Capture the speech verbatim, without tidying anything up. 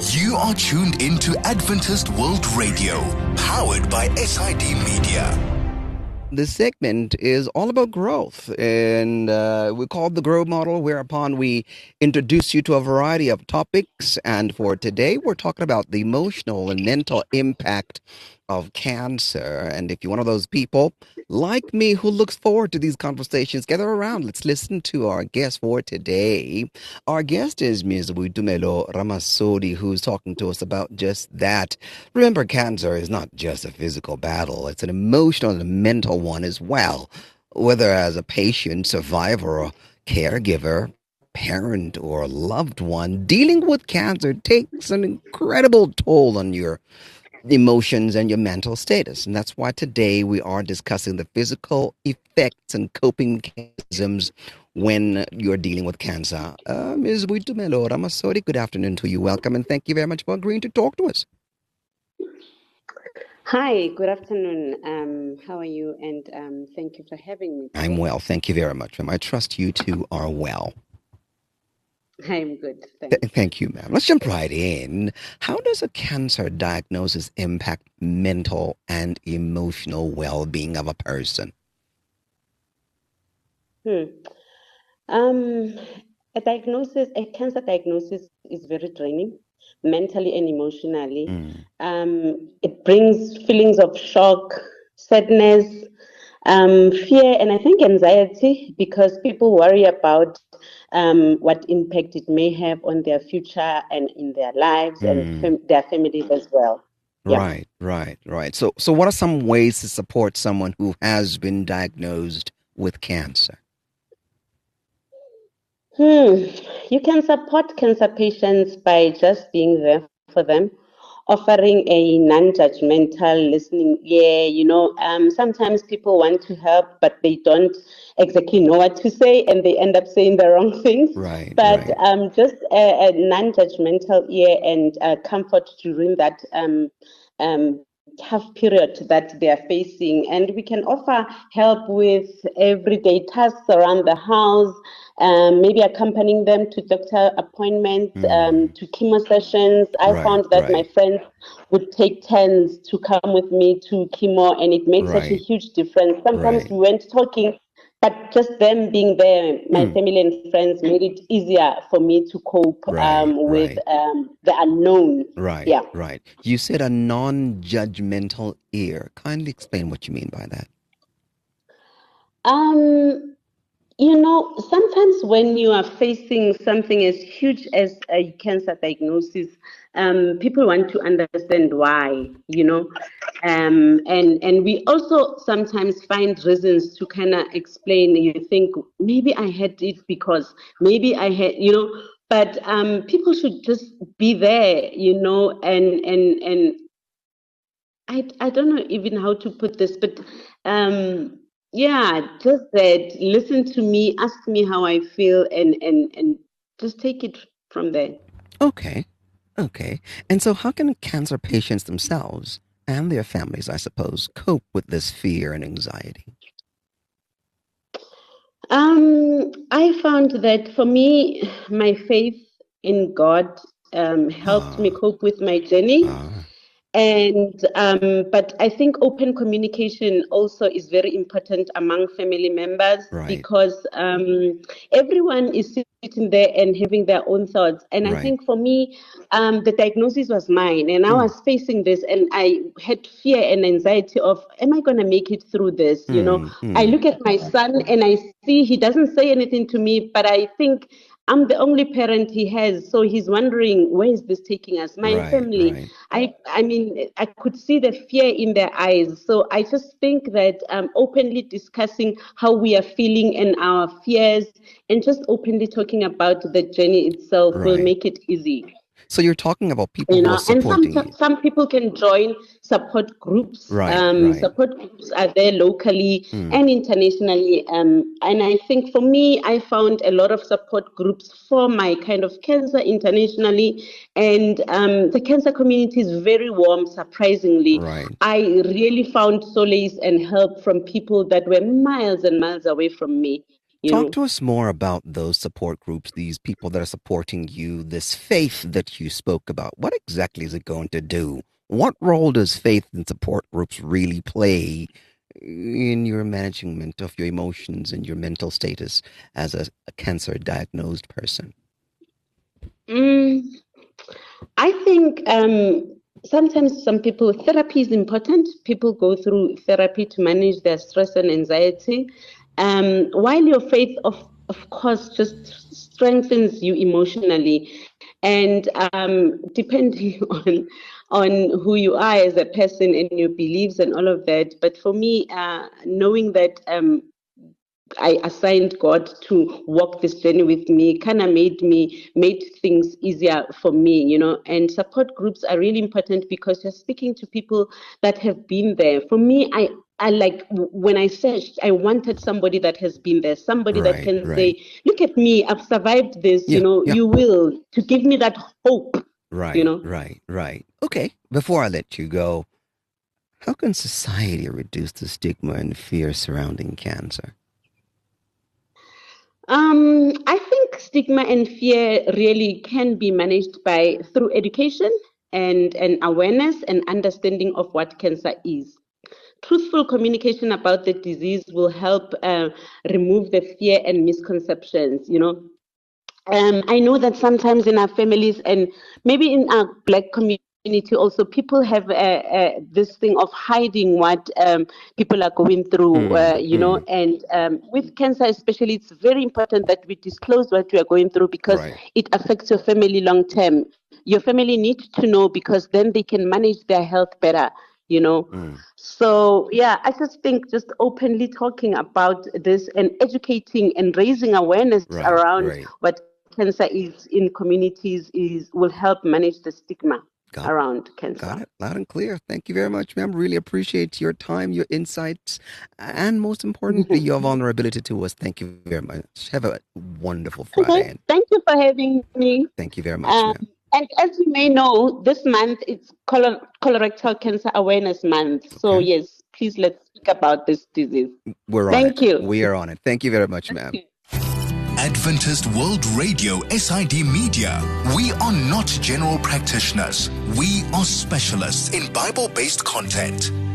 You are tuned into Adventist World Radio, powered by S I D Media. This segment is all about growth, and uh, we call it the Grow Model, whereupon we introduce you to a variety of topics. And for today, we're talking about the emotional and mental impact of cancer. And if you're one of those people like me who looks forward to these conversations, gather around. Let's listen to our guest for today. Our guest is Miz Boitumelo Ramasodi, who's talking to us about just that. Remember, cancer is not just a physical battle. It's an emotional and mental one as well, whether as a patient, survivor, or caregiver, parent, or loved one. Dealing with cancer takes an incredible toll on your emotions and your mental status. And that's why today we are discussing the physical effects and coping mechanisms when you're dealing with cancer. Uh, Miz Boitumelo Ramasodi, good afternoon to you. Welcome, and thank you very much for agreeing to talk to us. Hi, good afternoon. Um, how are you? And um, thank you for having me today. I'm well. Thank you very much, ma'am. I trust you two are well. I'm good. Thanks. Th- thank you, ma'am. Let's jump right in. How does a cancer diagnosis impact mental and emotional well-being of a person? Hmm. Um, a diagnosis, a cancer diagnosis is very draining, mentally and emotionally. Mm. Um, it brings feelings of shock, sadness, um, fear, and I think anxiety, because people worry about um, what impact it may have on their future and in their lives Mm. and fam- their families as well. Yeah. Right, right, right. So, so what are some ways to support someone who has been diagnosed with cancer? Hmm. You can support cancer patients by just being there for them, offering a non-judgmental listening ear. You know, um, sometimes people want to help, but they don't exactly know what to say, and they end up saying the wrong things. Right, But right. um, just a, a non-judgmental ear and uh, comfort during that um, um, tough period that they are facing. And we can offer help with everyday tasks around the house, um, maybe accompanying them to doctor appointments, Mm. um, to chemo sessions. I Right, found that right. my friends would take turns to come with me to chemo, and it made such a Right, huge difference. Sometimes right. we weren't talking, but just them being there, my Mm. family and friends, made it easier for me to cope Right, um, with right, um, the unknown. right, Yeah. right. You said a non-judgmental ear. Kindly explain what you mean by that. Um, You know, sometimes when you are facing something as huge as a cancer diagnosis, um, people want to understand why, you know, um, and and we also sometimes find reasons to kind of explain. You think maybe I had it because maybe I had, you know, but um, people should just be there, you know, and and and I I don't know even how to put this, but um, yeah, just that listen to me, ask me how I feel, and and and just take it from there. Okay, okay. And so how can cancer patients themselves and their families, I suppose, cope with this fear and anxiety? Um, I found that for me, my faith in God um, helped me Ah, cope with my journey. ah, And um, but I think open communication also is very important among family members, right, because um, everyone is sitting there and having their own thoughts. And I right. think for me, um, the diagnosis was mine, and I Mm, was facing this, and I had fear and anxiety of, am I going to make it through this? You know, mm, I mm. look at my son and I see he doesn't say anything to me, but I think I'm the only parent he has, so he's wondering, where is this taking us? My Right, family, right. I, I mean, I could see the fear in their eyes. So I just think that um, openly discussing how we are feeling and our fears, and just openly talking about the journey itself will Right. make it easy. So you're talking about people You who are know, and some supporting you. some people can join support groups. Right, Um, right. support groups are there locally Mm, and internationally. Um, and I think for me, I found a lot of support groups for my kind of cancer internationally, and um, the cancer community is very warm. Surprisingly, right. I really found solace and help from people that were miles and miles away from me. You Talk know? to us more about those support groups, these people that are supporting you, this faith that you spoke about. What exactly is it going to do? What role does faith and support groups really play in your management of your emotions and your mental status as a, a cancer diagnosed person? Mm, I think um, sometimes some people, therapy is important. People go through therapy to manage their stress and anxiety. Um, while your faith, of, of course, just strengthens you emotionally. And um, depending on on who you are as a person and your beliefs and all of that. But for me, uh, knowing that um, I assigned God to walk this journey with me kind of made me made things easier for me, you know. And support groups are really important because you're speaking to people that have been there. For me, I I like when I searched, I wanted somebody that has been there, somebody that Right, can right. say, "Look at me, I've survived this." Yeah, You know, yeah. you will, to give me that hope. You Right, know. right, right. Okay, before I let you go, how can society reduce the stigma and fear surrounding cancer? Um, I think stigma and fear really can be managed by through education and, and awareness and understanding of what cancer is. Truthful communication about the disease will help uh, remove the fear and misconceptions, you know. Um, I know that sometimes in our families and maybe in our Black community also, people have uh, uh, this thing of hiding what um, people are going through, Mm, uh, you know, mm, and um, with cancer especially, it's very important that we disclose what we are going through because right. it affects your family long term. Your family needs to know because then they can manage their health better, you know. Mm, So, yeah, I just think just openly talking about this and educating and raising awareness right, around right. what cancer is in communities is will help manage the stigma Got it. around Got cancer. it. Loud and clear. Thank you very much, ma'am. Really appreciate your time, your insights, and most importantly, your vulnerability to us. Thank you very much. Have a wonderful Okay, Friday. And thank you for having me. thank you very much, Um, ma'am. and as you may know, this month it's color, colorectal cancer awareness month. So Okay. yes, please let's speak about this disease. We're on Thank it. you. We are on it. Thank you very much, Thank ma'am. you. Adventist World Radio S I D Media. We are not general practitioners. We are specialists in Bible-based content.